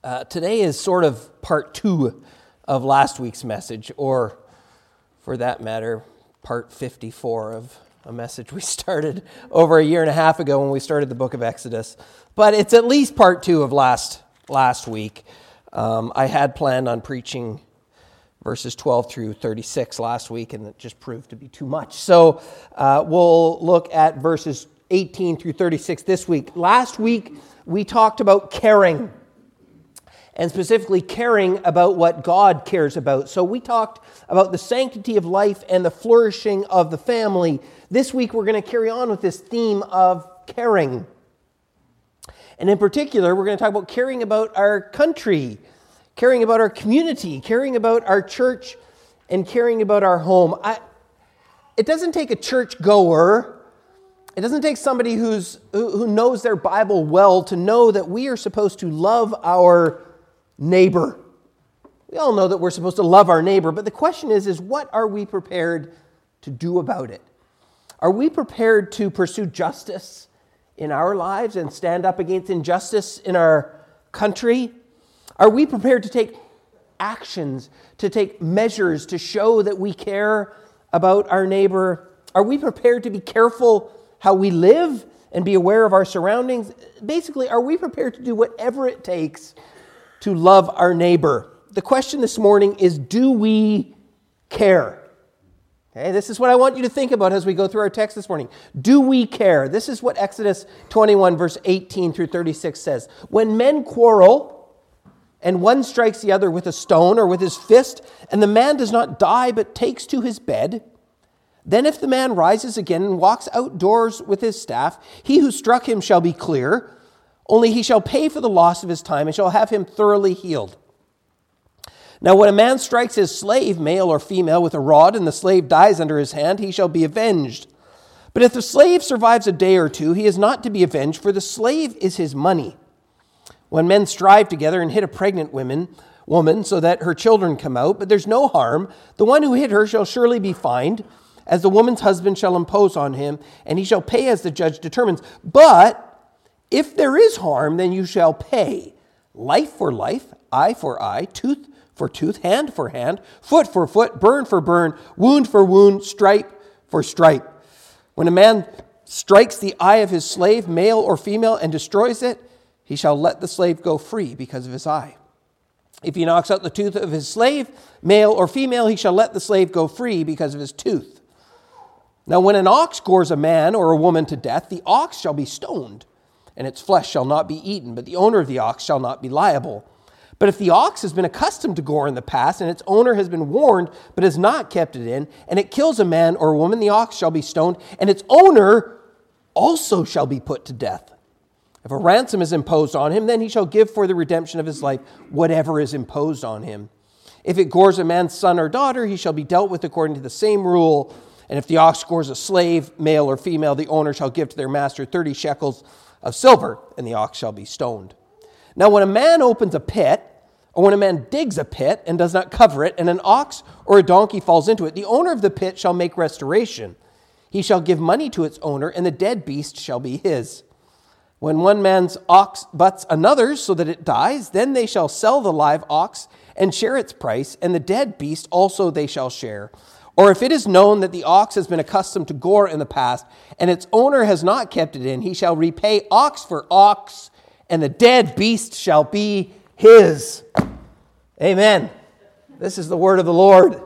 Today is sort of part 2 of last week's message, or for that matter, part 54 of a message we started over a year and a half ago when we started the book of Exodus. But it's at least part 2 of last week. I had planned on preaching verses 12 through 36 last week, and it just proved to be too much. So we'll look at verses 18 through 36 this week. Last week, we talked about caring, and specifically caring about what God cares about. So we talked about the sanctity of life and the flourishing of the family. This week, we're going to carry on with this theme of caring. And in particular, we're going to talk about caring about our country, caring about our community, caring about our church, and caring about our home. It doesn't take a church goer. It doesn't take somebody who knows their Bible well to know that we are supposed to love our neighbor. We all know that we're supposed to love our neighbor, but the question is what are we prepared to do about it? Are we prepared to pursue justice in our lives and stand up against injustice in our country? Are we prepared to take actions, to take measures to show that we care about our neighbor? Are we prepared to be careful how we live and be aware of our surroundings? Basically, are we prepared to do whatever it takes to love our neighbor? The question this morning is, do we care? Okay, this is what I want you to think about as we go through our text this morning. Do we care? This is what Exodus 21 verse 18 through 36 says. When men quarrel, and one strikes the other with a stone or with his fist, and the man does not die but takes to his bed, then if the man rises again and walks outdoors with his staff, he who struck him shall be clear, only he shall pay for the loss of his time and shall have him thoroughly healed. Now when a man strikes his slave, male or female, with a rod, and the slave dies under his hand, he shall be avenged. But if the slave survives a day or two, he is not to be avenged, for the slave is his money. When men strive together and hit a pregnant woman so that her children come out, but there's no harm, the one who hit her shall surely be fined, as the woman's husband shall impose on him, and he shall pay as the judge determines. But if there is harm, then you shall pay life for life, eye for eye, tooth for tooth, hand for hand, foot for foot, burn for burn, wound for wound, stripe for stripe. When a man strikes the eye of his slave, male or female, and destroys it, he shall let the slave go free because of his eye. If he knocks out the tooth of his slave, male or female, he shall let the slave go free because of his tooth. Now when an ox gores a man or a woman to death, the ox shall be stoned, and its flesh shall not be eaten, but the owner of the ox shall not be liable. But if the ox has been accustomed to gore in the past, and its owner has been warned, but has not kept it in, and it kills a man or a woman, the ox shall be stoned, and its owner also shall be put to death. If a ransom is imposed on him, then he shall give for the redemption of his life whatever is imposed on him. If it gores a man's son or daughter, he shall be dealt with according to the same rule. And if the ox gores a slave, male or female, the owner shall give to their master 30 shekels of silver, and the ox shall be stoned. Now when a man opens a pit, or when a man digs a pit and does not cover it, and an ox or a donkey falls into it, the owner of the pit shall make restoration. He shall give money to its owner, and the dead beast shall be his. When one man's ox butts another's so that it dies, then they shall sell the live ox and share its price, and the dead beast also they shall share. Or if it is known that the ox has been accustomed to gore in the past, and its owner has not kept it in, he shall repay ox for ox, and the dead beast shall be his. Amen. This is the word of the Lord.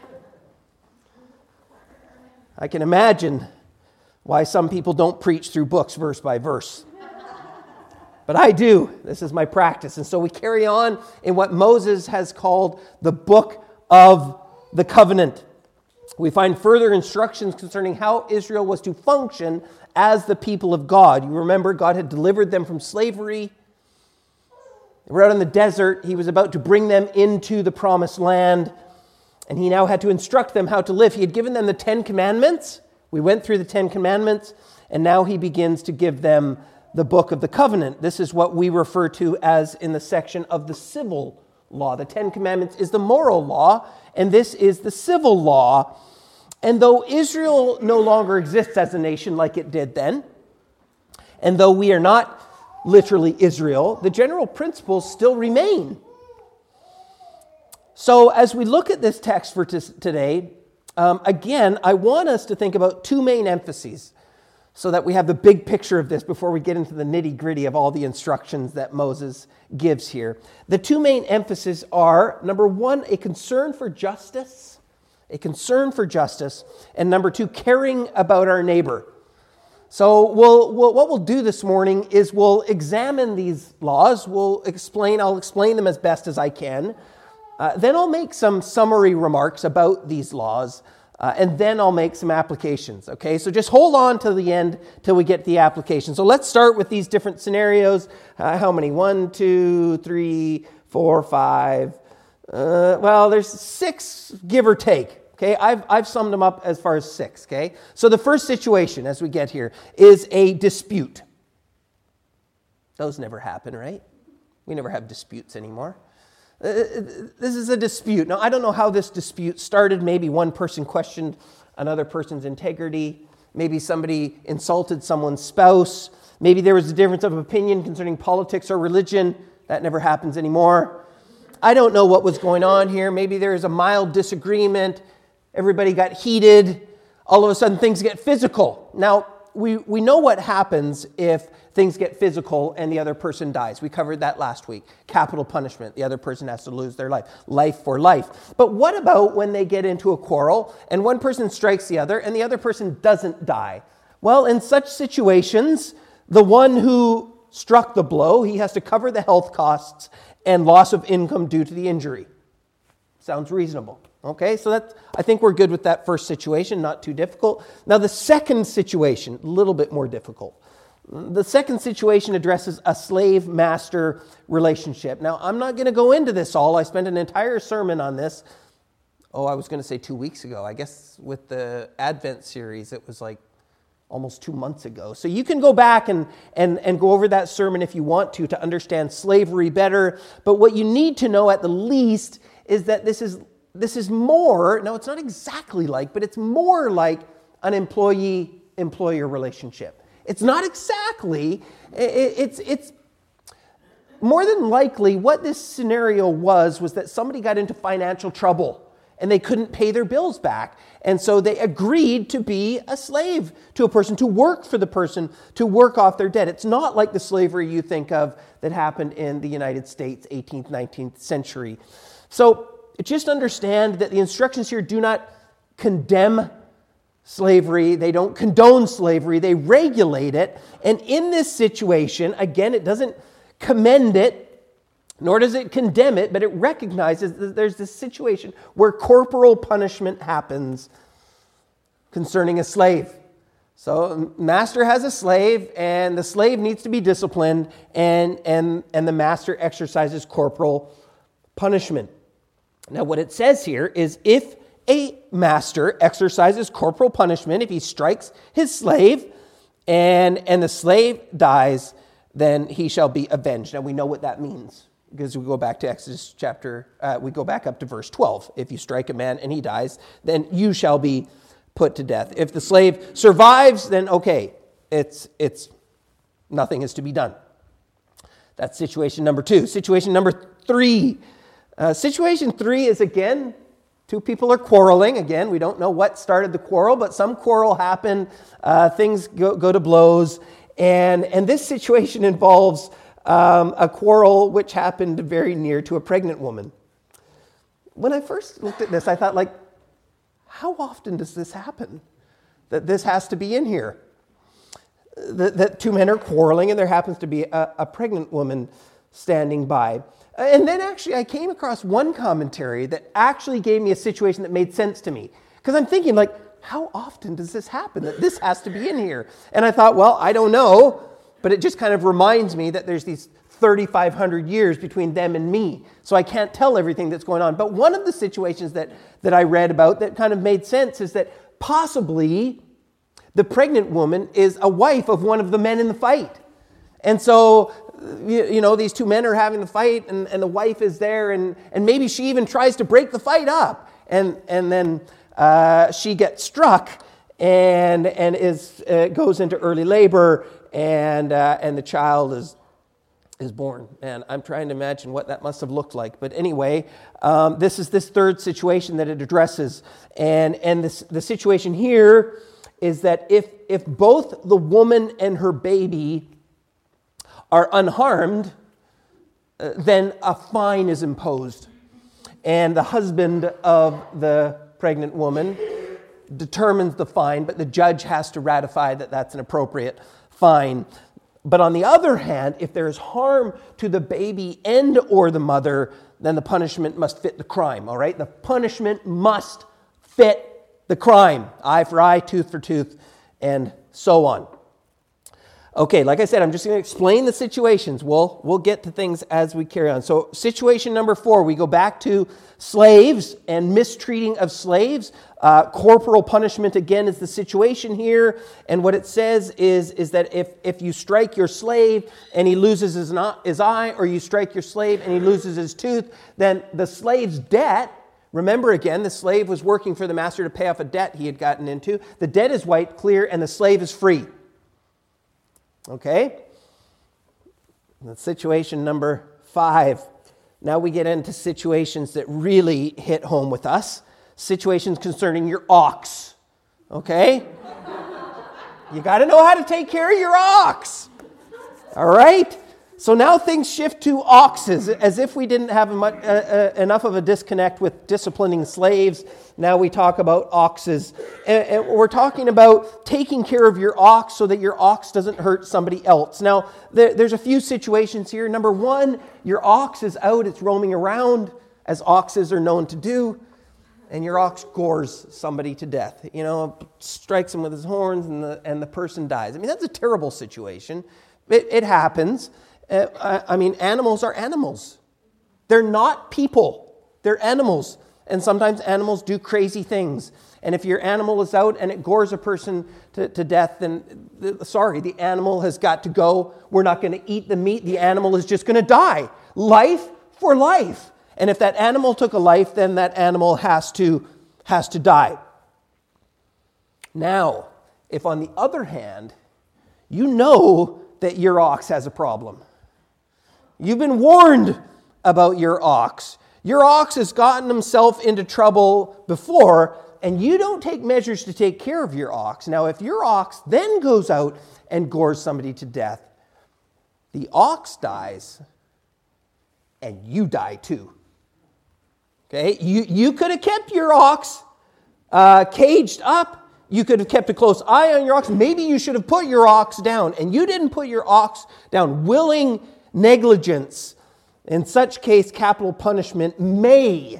I can imagine why some people don't preach through books verse by verse. But I do. This is my practice. And so we carry on in what Moses has called the book of the covenant. We find further instructions concerning how Israel was to function as the people of God. You remember God had delivered them from slavery. They were out in the desert. He was about to bring them into the promised land. And he now had to instruct them how to live. He had given them the 10 commandments. We went through the 10 commandments. And now he begins to give them the book of the covenant. This is what we refer to as in the section of the civil law. The 10 commandments is the moral law, and this is the civil law. And though Israel no longer exists as a nation like it did then, and though we are not literally Israel, the general principles still remain. So as we look at this text for today, again, I want us to think about two main emphases so that we have the big picture of this before we get into the nitty-gritty of all the instructions that Moses gives here. The two main emphases are, number one, a concern for justice, and number two, caring about our neighbor. So what we'll do this morning is we'll examine these laws. I'll explain them as best as I can. Then I'll make some summary remarks about these laws, and then I'll make some applications, okay? So just hold on to the end till we get the application. So let's start with these different scenarios. How many? 1, 2, 3, 4, 5. There's 6, give or take. Okay, I've summed them up as far as 6, okay? So the first situation as we get here is a dispute. Those never happen, right? We never have disputes anymore. This is a dispute. Now, I don't know how this dispute started. Maybe one person questioned another person's integrity. Maybe somebody insulted someone's spouse. Maybe there was a difference of opinion concerning politics or religion. That never happens anymore. I don't know what was going on here. Maybe there was a mild disagreement. Everybody got heated. All of a sudden, things get physical. Now, we know what happens if things get physical and the other person dies. We covered that last week. Capital punishment. The other person has to lose their life. Life for life. But what about when they get into a quarrel and one person strikes the other and the other person doesn't die? Well, in such situations, the one who struck the blow, he has to cover the health costs and loss of income due to the injury. Sounds reasonable. Okay, so I think we're good with that first situation, not too difficult. Now the second situation, a little bit more difficult. The second situation addresses a slave-master relationship. Now I'm not going to go into this all. I spent an entire sermon on this. I was going to say 2 weeks ago. I guess with the Advent series, it was like almost 2 months ago. So you can go back and go over that sermon if you want to understand slavery better. But what you need to know at the least is that this is more, no, it's not exactly like, but it's more like an employee-employer relationship. It's not exactly, it's more than likely what this scenario was that somebody got into financial trouble and they couldn't pay their bills back. And so they agreed to be a slave to a person, to work for the person, to work off their debt. It's not like the slavery you think of that happened in the United States, 18th, 19th century. So just understand that the instructions here do not condemn slavery. They don't condone slavery. They regulate it. And in this situation, again, it doesn't commend it, nor does it condemn it, but it recognizes that there's this situation where corporal punishment happens concerning a slave. So master has a slave, and the slave needs to be disciplined, and the master exercises corporal punishment. Now, what it says here is if a master exercises corporal punishment, if he strikes his slave and the slave dies, then he shall be avenged. Now, we know what that means because we go back to Exodus we go back up to verse 12. If you strike a man and he dies, then you shall be put to death. If the slave survives, then okay, it's nothing is to be done. That's situation number 2. Situation number 3. Situation 3 is, again, 2 people are quarreling. Again, we don't know what started the quarrel, but some quarrel happened. Things go to blows. And this situation involves a quarrel which happened very near to a pregnant woman. When I first looked at this, I thought, how often does this happen? That this has to be in here. That 2 men are quarreling and there happens to be a pregnant woman standing by. And then actually I came across one commentary that actually gave me a situation that made sense to me. Because I'm thinking, how often does this happen, that this has to be in here? And I thought, well, I don't know, but it just kind of reminds me that there's these 3,500 years between them and me. So I can't tell everything that's going on. But one of the situations that I read about that kind of made sense is that possibly the pregnant woman is a wife of one of the men in the fight. And so these 2 men are having the fight and the wife is there and maybe she even tries to break the fight up and then she gets struck and goes into early labor and the child is is born. And I'm trying to imagine what that must have looked like. But anyway, this is this third situation that it addresses. And the situation here is that if both the woman and her baby are unharmed, then a fine is imposed. And the husband of the pregnant woman determines the fine, but the judge has to ratify that that's an appropriate fine. But on the other hand, if there is harm to the baby and or the mother, then the punishment must fit the crime, all right? The punishment must fit the crime. Eye for eye, tooth for tooth, and so on. Okay, like I said, I'm just going to explain the situations. We'll get to things as we carry on. So situation number 4, we go back to slaves and mistreating of slaves. Corporal punishment, again, is the situation here. And what it says is that if you strike your slave and he loses his eye, or you strike your slave and he loses his tooth, then the slave's debt, remember again, the slave was working for the master to pay off a debt he had gotten into. The debt is wiped clear and the slave is free. Okay? That's situation number 5. Now we get into situations that really hit home with us. Situations concerning your ox. Okay? You got to know how to take care of your ox. All right? So now things shift to oxes, as if we didn't have enough of a disconnect with disciplining slaves. Now we talk about oxes. And we're talking about taking care of your ox so that your ox doesn't hurt somebody else. Now, there's a few situations here. Number 1, your ox is out, it's roaming around, as oxes are known to do, and your ox gores somebody to death. You know, strikes him with his horns, and the person dies. I mean, that's a terrible situation. It happens. Animals are animals. They're not people. They're animals. And sometimes animals do crazy things. And if your animal is out and it gores a person to death, then, the animal has got to go. We're not going to eat the meat. The animal is just going to die. Life for life. And if that animal took a life, then that animal has to die. Now, if on the other hand, you know that your ox has a problem. You've been warned about your ox. Your ox has gotten himself into trouble before, and you don't take measures to take care of your ox. Now, if your ox then goes out and gores somebody to death, the ox dies, and you die too. Okay? You could have kept your ox caged up. You could have kept a close eye on your ox. Maybe you should have put your ox down, and you didn't put your ox down. Willing negligence. In such case, capital punishment may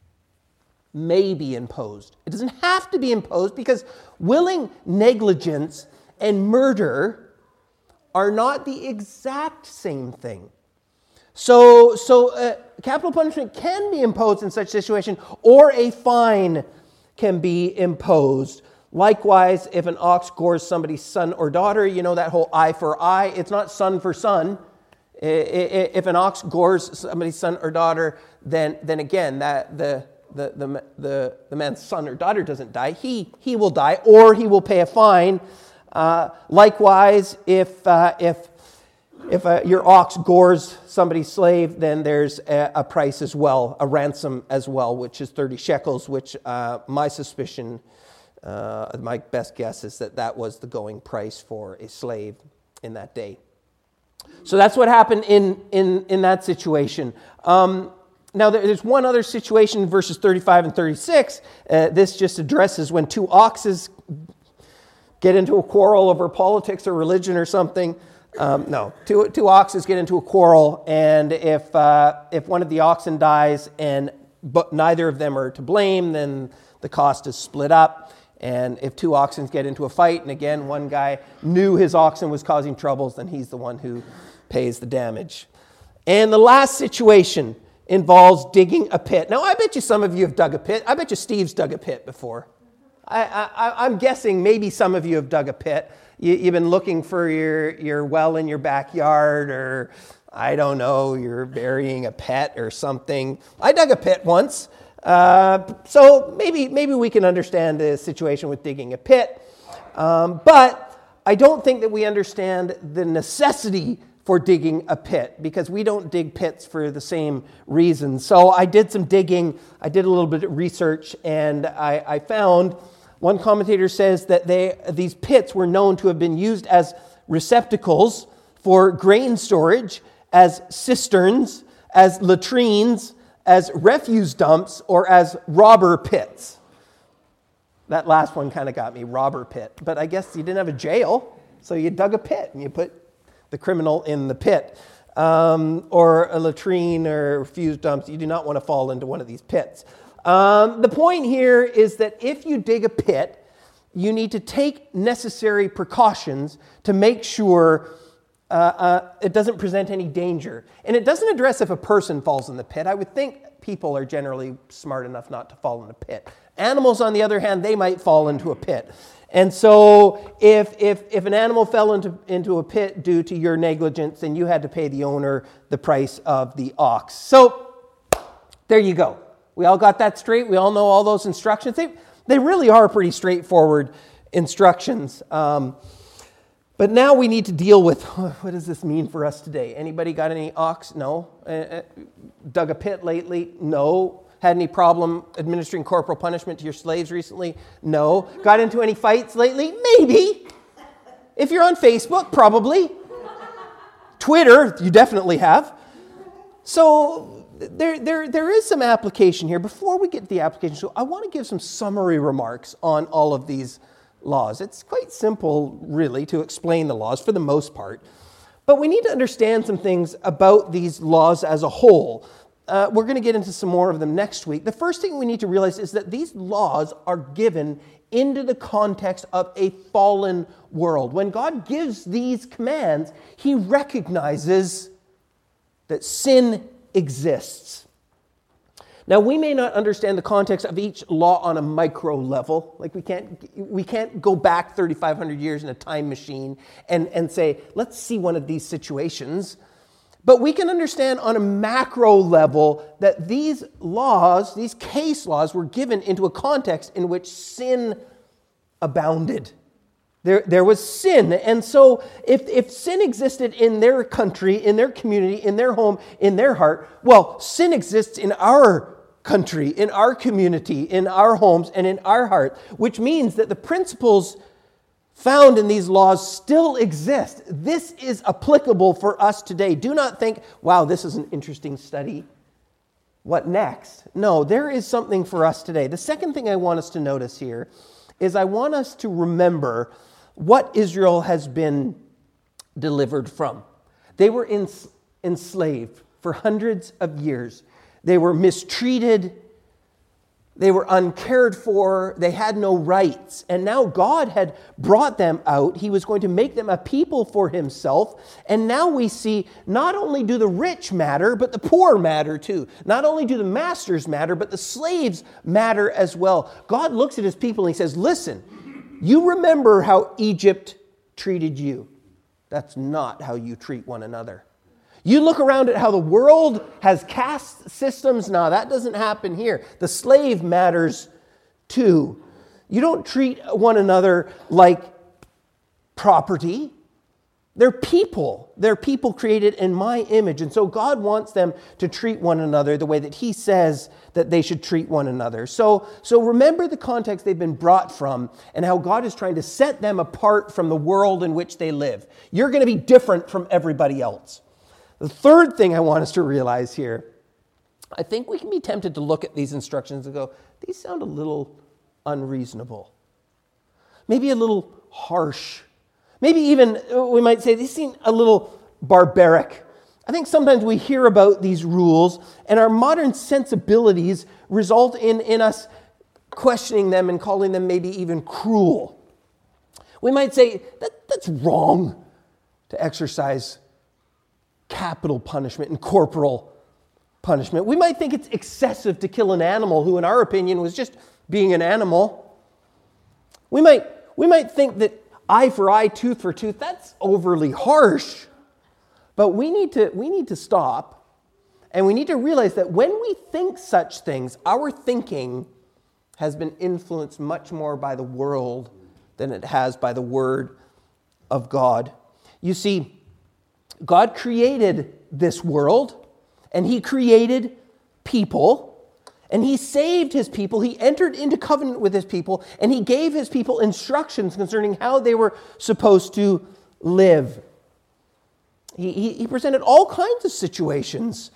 be imposed. It doesn't have to be imposed because willing negligence and murder are not the exact same thing. So capital punishment can be imposed in such situation, or a fine can be imposed. Likewise, if an ox gores somebody's son or daughter, you know that whole eye for eye. It's not son for son. If an ox gores somebody's son or daughter, then again, that the man's son or daughter doesn't die. He will die, or he will pay a fine. Likewise, if your ox gores somebody's slave, then there's a price as well, a ransom as well, which is 30 shekels, which my suspicion, my best guess is that was the going price for a slave in that day. So that's what happened in that situation. Now, there's one other situation, verses 35 and 36. This just addresses when 2 oxes get into a quarrel over politics or religion or something. Two oxes get into a quarrel, and if one of the oxen dies but neither of them are to blame, then the cost is split up. And if 2 oxen get into a fight, and again, one guy knew his oxen was causing troubles, then he's the one who pays the damage. And the last situation involves digging a pit. Now, I bet you some of you have dug a pit. I bet you Steve's dug a pit before. I'm guessing maybe some of you have dug a pit. You've been looking for your well in your backyard, or I don't know, you're burying a pet or something. I dug a pit once. So maybe we can understand the situation with digging a pit. But I don't think that we understand the necessity for digging a pit, because we don't dig pits for the same reason. So I did some digging, I did a little bit of research, and I found one commentator says that these pits were known to have been used as receptacles for grain storage, as cisterns, as latrines, as refuse dumps, or as robber pits. That last one kind of got me, robber pit. But I guess you didn't have a jail, so you dug a pit and you put the criminal in the pit. Or a latrine or refuse dumps. You do not want to fall into one of these pits. The point here is that if you dig a pit, you need to take necessary precautions to make sure it doesn't present any danger. And it doesn't address if a person falls in the pit. I would think people are generally smart enough not to fall in a pit. Animals, on the other hand, they might fall into a pit. And so if an animal fell into a pit due to your negligence, then you had to pay the owner the price of the ox. So there you go. We all got that straight. We all know all those instructions. They really are pretty straightforward instructions. But now we need to deal with, what does this mean for us today? Anybody got any ox? No. Dug a pit lately? No. Had any problem administering corporal punishment to your slaves recently? No. Got into any fights lately? Maybe. If you're on Facebook, probably. Twitter, you definitely have. So there is some application here. Before we get to the application, so I want to give some summary remarks on all of these laws. It's quite simple, really, to explain the laws for the most part. But we need to understand some things about these laws as a whole. We're going to get into some more of them next week. The first thing we need to realize is that these laws are given into the context of a fallen world. When God gives these commands, he recognizes that sin exists. Now, we may not understand the context of each law on a micro level. Like we can't go back 3,500 years in a time machine and say, let's see one of these situations. But we can understand on a macro level that these laws, these case laws, were given into a context in which sin abounded. There was sin. And so if sin existed in their country, in their community, in their home, in their heart, well, sin exists in our country, in our community, in our homes, and in our heart, which means that the principles found in these laws still exist. This is applicable for us today. Do not think, wow, this is an interesting study. What next? No, there is something for us today. The second thing I want us to notice here is I want us to remember what Israel has been delivered from. They were enslaved for hundreds of years. They were mistreated. They were uncared for. They had no rights. And now God had brought them out. He was going to make them a people for himself. And now we see not only do the rich matter, but the poor matter too. Not only do the masters matter, but the slaves matter as well. God looks at his people and he says, listen, you remember how Egypt treated you. That's not how you treat one another. You look around at how the world has caste systems. No, that doesn't happen here. The slave matters too. You don't treat one another like property. They're people. They're people created in my image. And so God wants them to treat one another the way that he says that they should treat one another. So remember the context they've been brought from and how God is trying to set them apart from the world in which they live. You're going to be different from everybody else. The third thing I want us to realize here, I think we can be tempted to look at these instructions and go, these sound a little unreasonable. Maybe a little harsh. Maybe even, we might say, these seem a little barbaric. I think sometimes we hear about these rules and our modern sensibilities result in us questioning them and calling them maybe even cruel. We might say, that's wrong to exercise capital punishment and corporal punishment. We might think it's excessive to kill an animal who, in our opinion, was just being an animal. We might think that eye for eye, tooth for tooth, that's overly harsh. But we need to stop, and we need to realize that when we think such things, our thinking has been influenced much more by the world than it has by the Word of God. You see, God created this world, and he created people, and he saved his people. He entered into covenant with his people, and he gave his people instructions concerning how they were supposed to live. He presented all kinds of situations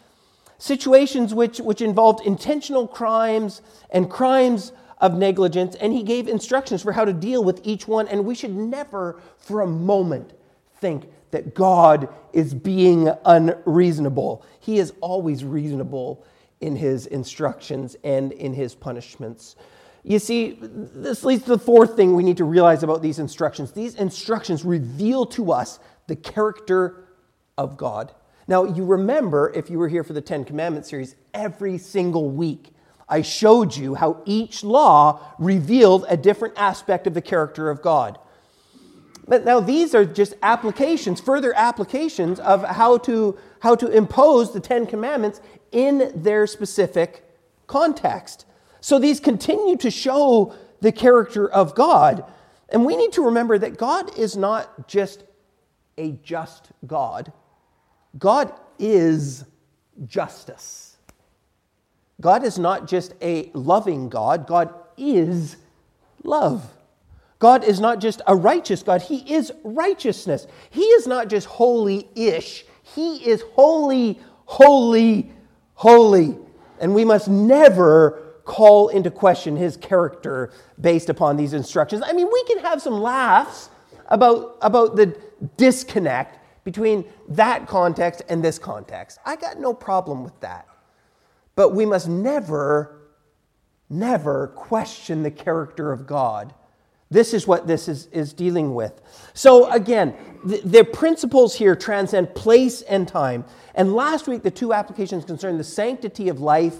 which involved intentional crimes and crimes of negligence, and he gave instructions for how to deal with each one. And we should never for a moment think that God is being unreasonable. He is always reasonable in his instructions and in his punishments. You see, this leads to the fourth thing we need to realize about these instructions. These instructions reveal to us the character of God. Now, you remember, if you were here for the Ten Commandments series, every single week I showed you how each law revealed a different aspect of the character of God. But now these are just applications, further applications of how to impose the Ten Commandments in their specific context. So these continue to show the character of God. And we need to remember that God is not just a just God. God is justice. God is not just a loving God. God is love. God is not just a righteous God. He is righteousness. He is not just holy-ish. He is holy, holy, holy. And we must never call into question his character based upon these instructions. I mean, we can have some laughs about the disconnect between that context and this context. I got no problem with that. But we must never question the character of God. This is what this is dealing with. So again, the principles here transcend place and time. And last week, the two applications concerned the sanctity of life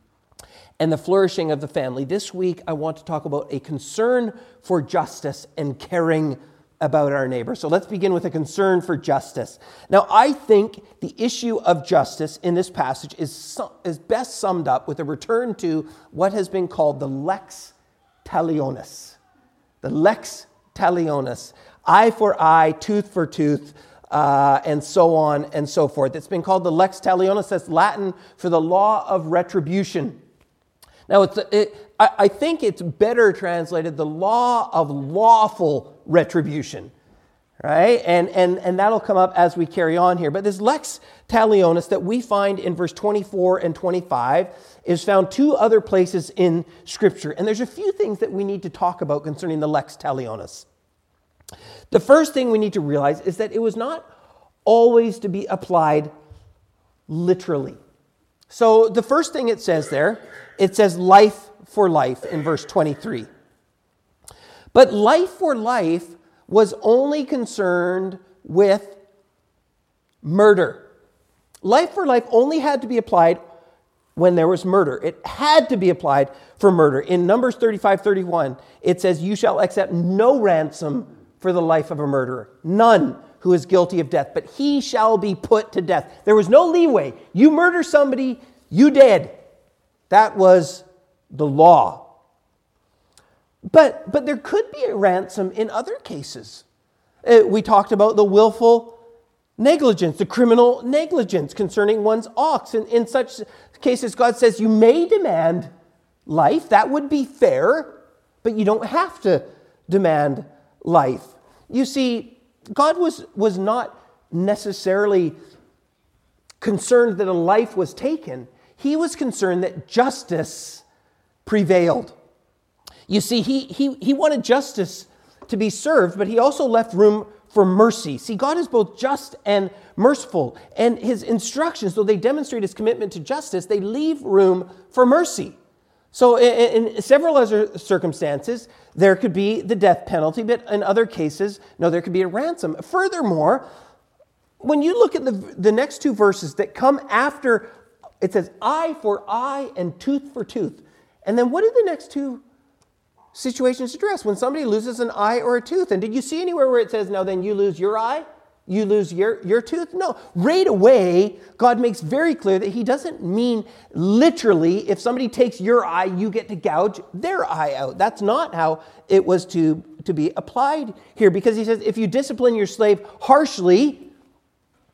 and the flourishing of the family. This week, I want to talk about a concern for justice and caring about our neighbor. So let's begin with a concern for justice. Now, I think the issue of justice in this passage is best summed up with a return to what has been called the lex talionis. The lex talionis. Eye for eye, tooth for tooth, and so on and so forth. It's been called the lex talionis. That's Latin for the law of retribution. Now, I think it's better translated the law of lawful retribution, right? And that'll come up as we carry on here. But this lex talionis that we find in verse 24 and 25 is found two other places in Scripture. And there's a few things that we need to talk about concerning the lex talionis. The first thing we need to realize is that it was not always to be applied literally. So the first thing it says there, it says life for life in verse 23. But life for life was only concerned with murder. Life for life only had to be applied when there was murder. It had to be applied for murder. In Numbers 35:31, it says, "You shall accept no ransom for the life of a murderer, none who is guilty of death, but he shall be put to death." There was no leeway. You murder somebody, you dead. That was the law. But there could be a ransom in other cases. We talked about the willful negligence, the criminal negligence concerning one's ox. And in such cases, God says you may demand life. That would be fair, but you don't have to demand life. You see, God was not necessarily concerned that a life was taken. He was concerned that justice prevailed. You see, he wanted justice to be served, but he also left room for mercy. See, God is both just and merciful, and his instructions, though they demonstrate his commitment to justice, they leave room for mercy. So in several other circumstances, there could be the death penalty, but in other cases, no, there could be a ransom. Furthermore, when you look at the next two verses that come after, it says eye for eye and tooth for tooth. And then what do the next two situations address? When somebody loses an eye or a tooth. And did you see anywhere where it says, now then you lose your eye? You lose your tooth? No. Right away, God makes very clear that he doesn't mean literally, if somebody takes your eye, you get to gouge their eye out. That's not how it was to be applied here. Because he says, if you discipline your slave harshly,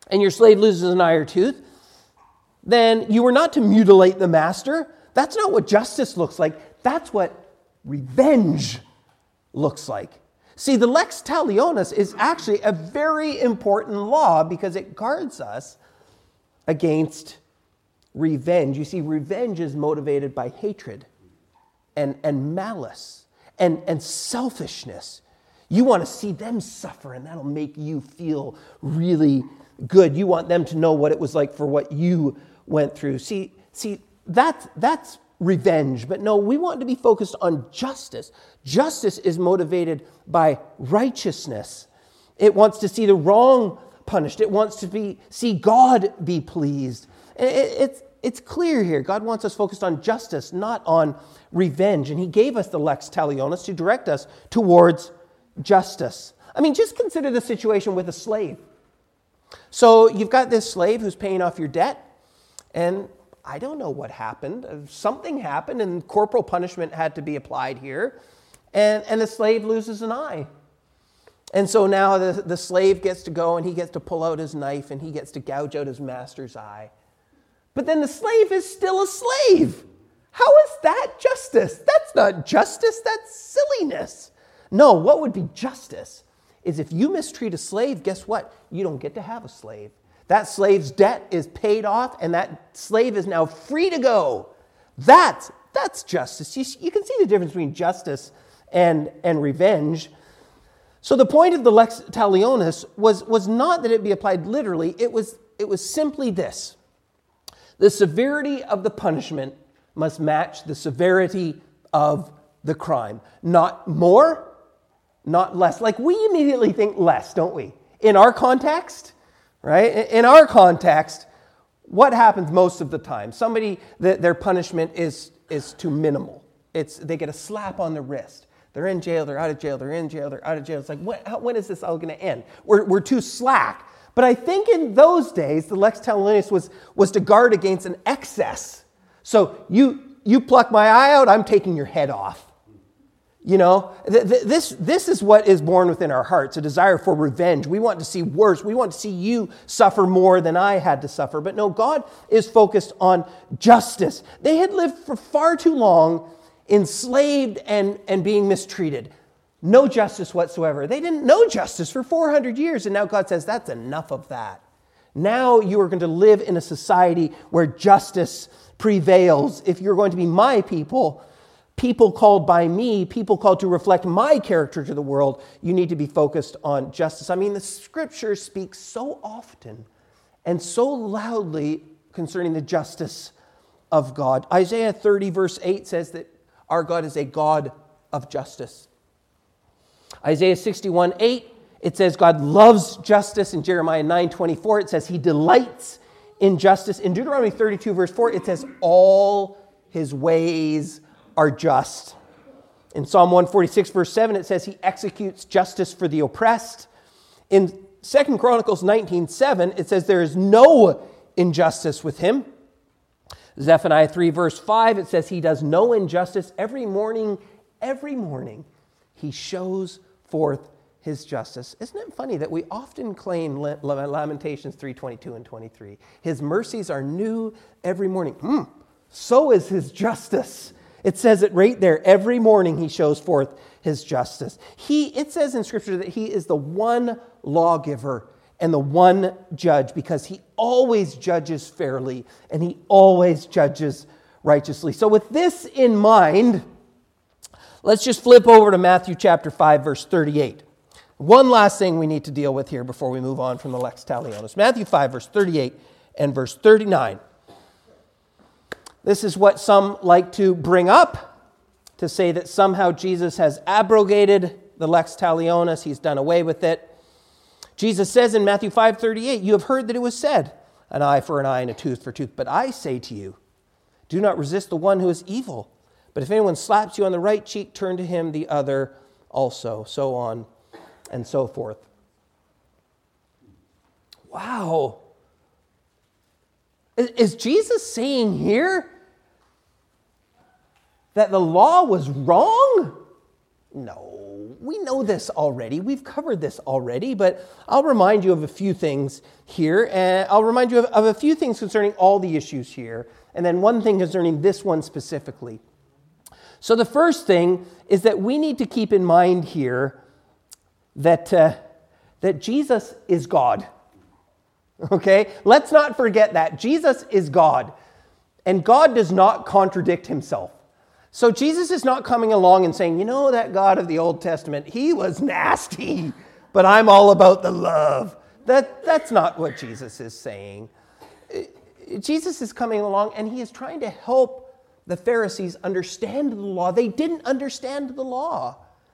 and your slave loses an eye or tooth, then you are not to mutilate the master. That's not what justice looks like. That's what revenge looks like. See, the lex talionis is actually a very important law because it guards us against revenge. You see, revenge is motivated by hatred and malice and selfishness. You want to see them suffer, and that'll make you feel really good. You want them to know what it was like for what you went through. See, that's revenge. But no, we want to be focused on justice. Justice is motivated by righteousness. It wants to see the wrong punished. It wants to see God be pleased. It's clear here. God wants us focused on justice, not on revenge. And he gave us the lex talionis to direct us towards justice. I mean, just consider the situation with a slave. So you've got this slave who's paying off your debt, and I don't know what happened. Something happened, and corporal punishment had to be applied here, and the slave loses an eye. And so now the slave gets to go, and he gets to pull out his knife, and he gets to gouge out his master's eye. But then the slave is still a slave. How is that justice? That's not justice, that's silliness. No, what would be justice is if you mistreat a slave, guess what? You don't get to have a slave. That slave's debt is paid off, and that slave is now free to go. That's justice. You can see the difference between justice and revenge. So the point of the lex talionis was not that it be applied literally. It was simply this. The severity of the punishment must match the severity of the crime. Not more, not less. Like, we immediately think less, don't we? In our context, right? In our context, what happens most of the time? Somebody, their punishment is too minimal. They get a slap on the wrist. They're in jail, they're out of jail, they're in jail, they're out of jail. It's like, when is this all going to end? We're too slack. But I think in those days, the lex talionis was to guard against an excess. So you pluck my eye out, I'm taking your head off. You know, this is what is born within our hearts, a desire for revenge. We want to see worse. We want to see you suffer more than I had to suffer. But no, God is focused on justice. They had lived for far too long enslaved and being mistreated. No justice whatsoever. They didn't know justice for 400 years, and now God says, that's enough of that. Now you are going to live in a society where justice prevails. If you're going to be my people called by me, people called to reflect my character to the world, you need to be focused on justice. I mean, the scriptures speak so often and so loudly concerning the justice of God. Isaiah 30 verse 8 says that our God is a God of justice. Isaiah 61:8, it says God loves justice. In Jeremiah 9:24, it says he delights in justice. In Deuteronomy 32 verse 4, it says all his ways are just. In Psalm 146 verse 7, it says he executes justice for the oppressed. In 2 Chronicles 19:7, it says there is no injustice with him. Zephaniah 3 verse 5, it says he does no injustice. Every morning, he shows forth his justice. Isn't it funny that we often claim Lamentations 3:22 and 23? His mercies are new every morning. So is his justice. It says it right there. Every morning he shows forth his justice. It says in Scripture that he is the one lawgiver and the one judge because he always judges fairly and he always judges righteously. So with this in mind, let's just flip over to Matthew chapter 5, verse 38. One last thing we need to deal with here before we move on from the lex talionis. Matthew 5, verse 38 and verse 39. This is what some like to bring up to say that somehow Jesus has abrogated the lex talionis. He's done away with it. Jesus says in Matthew 5:38, you have heard that it was said, an eye for an eye and a tooth for a tooth. But I say to you, do not resist the one who is evil. But if anyone slaps you on the right cheek, turn to him the other also. So on and so forth. Wow. Is Jesus saying here that the law was wrong? No, we know this already. We've covered this already, but I'll remind you of a few things here, and I'll remind you of a few things concerning all the issues here, and then one thing concerning this one specifically. So the first thing is that we need to keep in mind here that Jesus is God. Okay? Let's not forget that. Jesus is God, and God does not contradict himself. So Jesus is not coming along and saying, you know, that God of the Old Testament, he was nasty, but I'm all about the love. That's not what Jesus is saying. Jesus is coming along and he is trying to help the Pharisees understand the law. They didn't understand the law.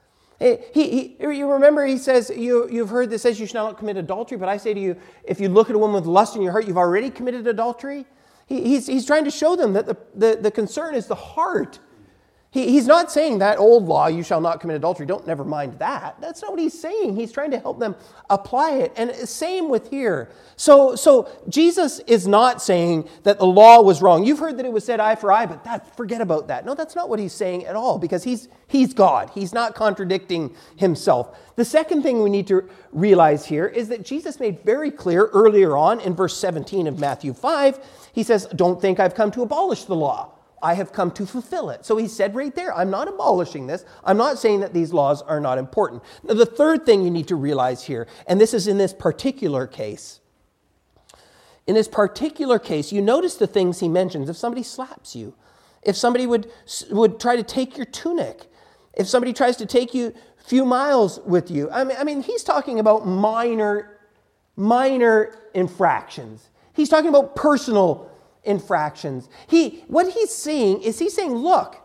You remember he says, you've heard this says you shall not commit adultery, but I say to you, if you look at a woman with lust in your heart, you've already committed adultery. He's trying to show them that the concern is the heart. He's not saying that old law, you shall not commit adultery, never mind that. That's not what he's saying. He's trying to help them apply it. And same with here. So Jesus is not saying that the law was wrong. You've heard that it was said eye for eye, but forget about that. No, that's not what he's saying at all, because he's God. He's not contradicting himself. The second thing we need to realize here is that Jesus made very clear earlier on in verse 17 of Matthew 5, he says, don't think I've come to abolish the law. I have come to fulfill it. So he said right there, I'm not abolishing this. I'm not saying that these laws are not important. Now, the third thing you need to realize here, and this is in this particular case. In this particular case, you notice the things he mentions. If somebody slaps you, if somebody would try to take your tunic, if somebody tries to take you a few miles with you. I mean, he's talking about minor infractions. He's talking about personal infractions. What he's saying is look,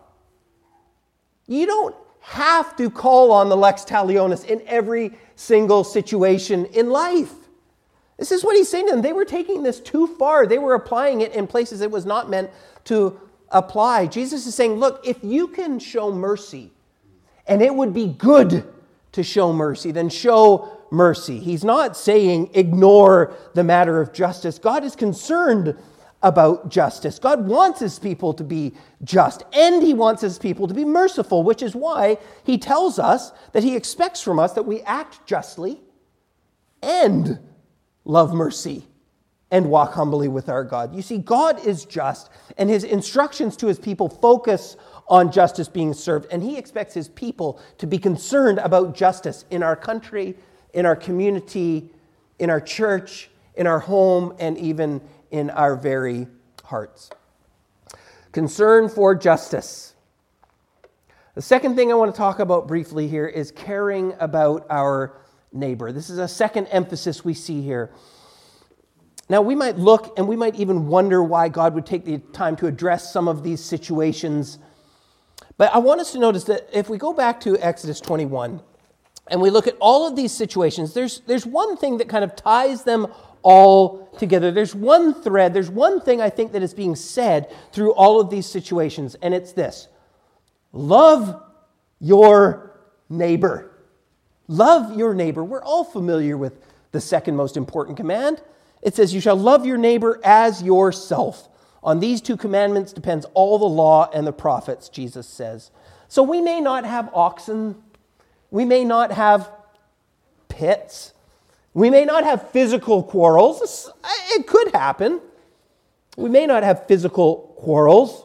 you don't have to call on the lex talionis in every single situation in life. This is what he's saying to them. They were taking this too far. They were applying it in places it was not meant to apply. Jesus is saying, look, if you can show mercy, and it would be good to show mercy, then show mercy. He's not saying ignore the matter of justice. God is concerned about justice. God wants his people to be just, and he wants his people to be merciful, which is why he tells us that he expects from us that we act justly and love mercy and walk humbly with our God. You see, God is just, and his instructions to his people focus on justice being served, and he expects his people to be concerned about justice in our country, in our community, in our church, in our home, and even in our very hearts. Concern for justice. The second thing I want to talk about briefly here is caring about our neighbor. This is a second emphasis we see here. Now, we might look and we might even wonder why God would take the time to address some of these situations. But I want us to notice that if we go back to Exodus 21 and we look at all of these situations, there's one thing that kind of ties them all together. There's one thread, there's one thing I think that is being said through all of these situations, and it's this: love your neighbor. Love your neighbor. We're all familiar with the second most important command. It says, you shall love your neighbor as yourself. On these two commandments depends all the law and the prophets, Jesus says. So we may not have oxen. We may not have pits. We may not have physical quarrels. It could happen. We may not have physical quarrels.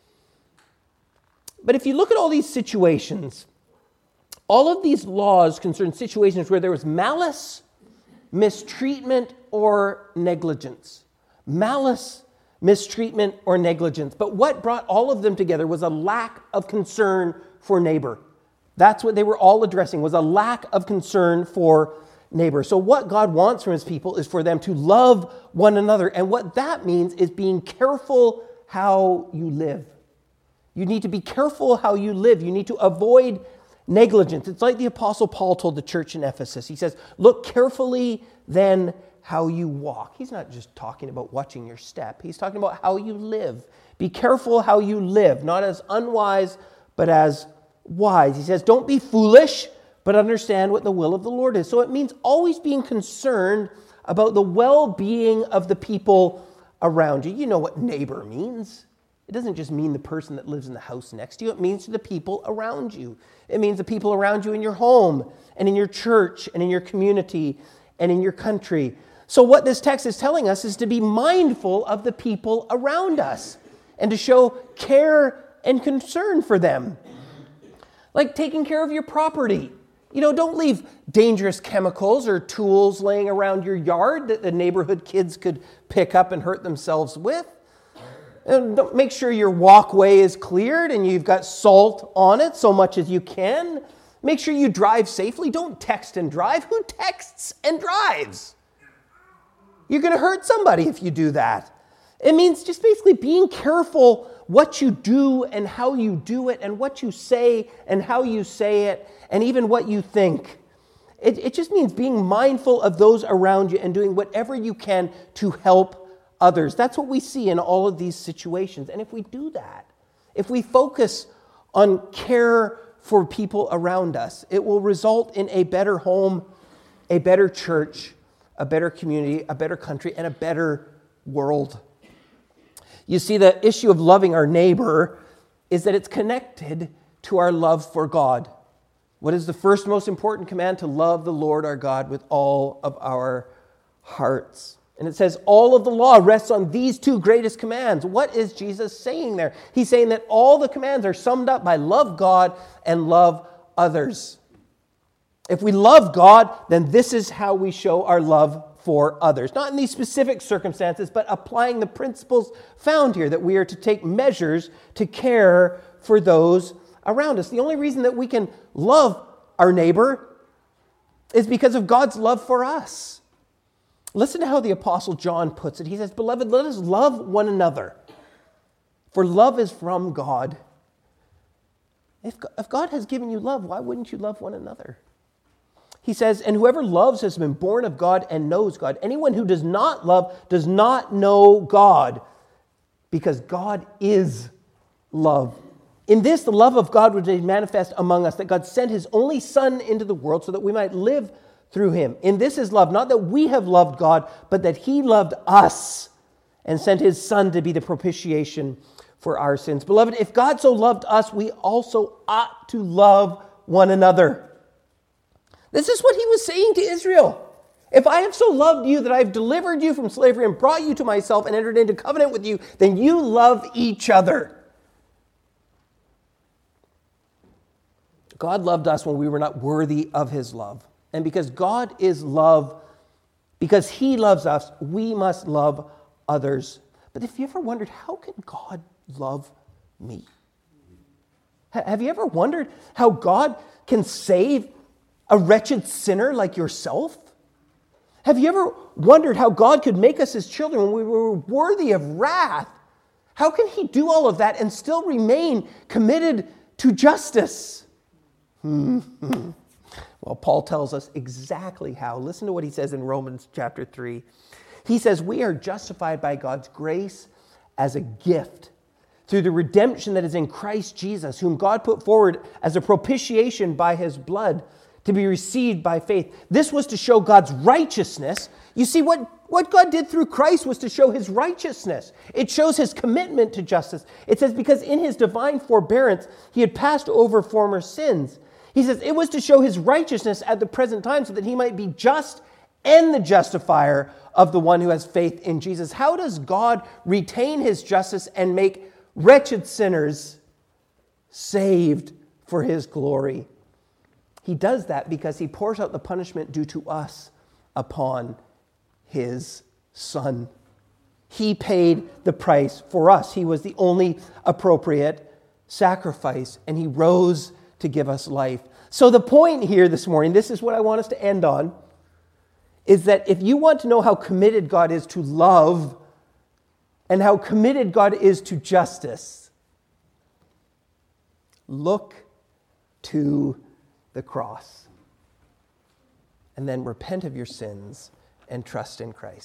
But if you look at all these situations, all of these laws concern situations where there was malice, mistreatment, or negligence. Malice, mistreatment, or negligence. But what brought all of them together was a lack of concern for neighbor. That's what they were all addressing, was a lack of concern for neighbor. So what God wants from his people is for them to love one another. And what that means is being careful how you live. You need to be careful how you live. You need to avoid negligence. It's like the Apostle Paul told the church in Ephesus. He says, look carefully then how you walk. He's not just talking about watching your step. He's talking about how you live. Be careful how you live, not as unwise, but as wise. He says, don't be foolish, but understand what the will of the Lord is. So it means always being concerned about the well-being of the people around you. You know what neighbor means. It doesn't just mean the person that lives in the house next to you. It means to the people around you. It means the people around you in your home and in your church and in your community and in your country. So what this text is telling us is to be mindful of the people around us and to show care and concern for them. Like taking care of your property. Don't leave dangerous chemicals or tools laying around your yard that the neighborhood kids could pick up and hurt themselves with. And make sure your walkway is cleared and you've got salt on it so much as you can. Make sure you drive safely. Don't text and drive. Who texts and drives? You're going to hurt somebody if you do that. It means just basically being careful what you do and how you do it and what you say and how you say it and even what you think. It just means being mindful of those around you and doing whatever you can to help others. That's what we see in all of these situations. And if we do that, if we focus on care for people around us, it will result in a better home, a better church, a better community, a better country, and a better world. You see, the issue of loving our neighbor is that it's connected to our love for God. What is the first most important command? To love the Lord our God with all of our hearts. And it says all of the law rests on these two greatest commands. What is Jesus saying there? He's saying that all the commands are summed up by love God and love others. If we love God, then this is how we show our love for others. Not in these specific circumstances, but applying the principles found here, that we are to take measures to care for those around us. The only reason that we can love our neighbor is because of God's love for us. Listen to how the Apostle John puts it. He says, "Beloved, let us love one another, for love is from God." If God has given you love, why wouldn't you love one another? He says, "And whoever loves has been born of God and knows God. Anyone who does not love does not know God, because God is love. In this, the love of God was made manifest among us, that God sent his only Son into the world so that we might live through him. In this is love, not that we have loved God, but that he loved us and sent his Son to be the propitiation for our sins. Beloved, if God so loved us, we also ought to love one another." This is what he was saying to Israel. If I have so loved you that I have delivered you from slavery and brought you to myself and entered into covenant with you, then you love each other. God loved us when we were not worthy of his love. And because God is love, because he loves us, we must love others. But if you ever wondered, how can God love me? Have you ever wondered how God can save a wretched sinner like yourself? Have you ever wondered how God could make us his children when we were worthy of wrath? How can he do all of that and still remain committed to justice? Well, Paul tells us exactly how. Listen to what he says in Romans chapter 3. He says, "We are justified by God's grace as a gift through the redemption that is in Christ Jesus, whom God put forward as a propitiation by his blood to be received by faith." This was to show God's righteousness. You see, what God did through Christ was to show his righteousness. It shows his commitment to justice. It says, because in his divine forbearance, he had passed over former sins. He says it was to show his righteousness at the present time so that he might be just and the justifier of the one who has faith in Jesus. How does God retain his justice and make wretched sinners saved for his glory? He does that because he pours out the punishment due to us upon his Son. He paid the price for us. He was the only appropriate sacrifice, and he rose to give us life. So the point here this morning, this is what I want us to end on, is that if you want to know how committed God is to love and how committed God is to justice, look to the cross and then repent of your sins and trust in Christ.